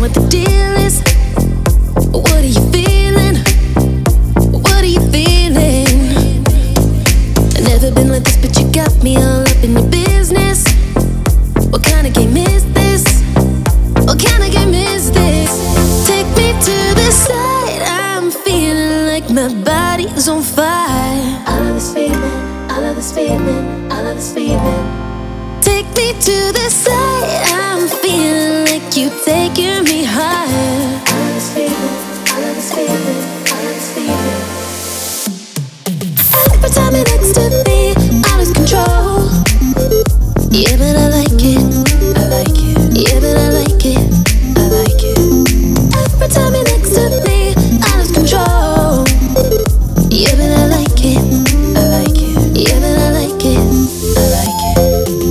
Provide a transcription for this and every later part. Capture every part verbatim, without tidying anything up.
what the deal is. What are you feeling? What are you feeling? I've never been like this, but you got me all up in your business. What kind of game is this? What kind of game is this? Take me to the side. I'm feeling like my body's on fire. I love this feeling, I love this feeling, I love this feeling. Take me to the side. I'm feeling like you taking me higher. I love this feeling, I love this feeling, I love this feeling. Every time you're next to me, I lose control. Yeah, but I like it, I like it. Yeah, but I like it, I like it. Every time you're next to me, I lose control. Yeah, but I like it, I like it. Yeah, but I like it, I like it.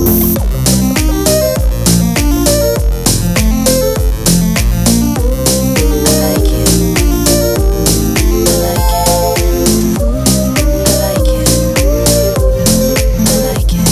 I like it, I like it. I like it, I like it.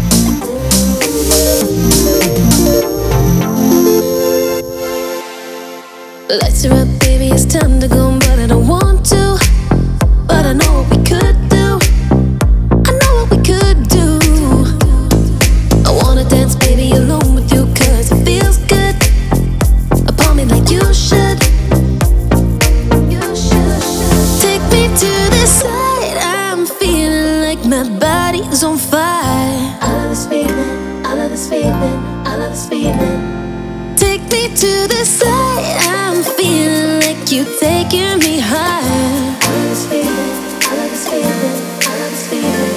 Lights are up, baby, it's time to go, but I don't want to. But I know what we could do. I know what we could do. I wanna dance, baby, alone with you, cause it feels good. Upon me like you should. You should. Take me to the side. I'm feeling like my body's on fire. I love this feeling, I love this feeling, I love this feeling. Take me to the side. I'm feeling like you taking me higher. I love this feeling, I love this feeling, I love this feeling.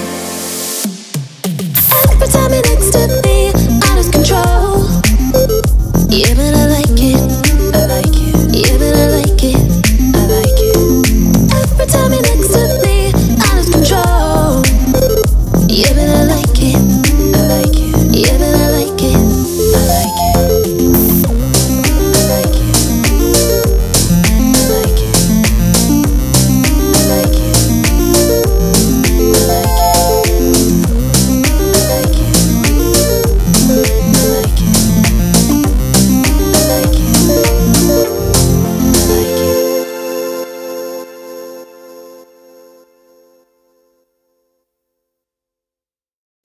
Every time you're next to me, I lose control. Yeah, but I like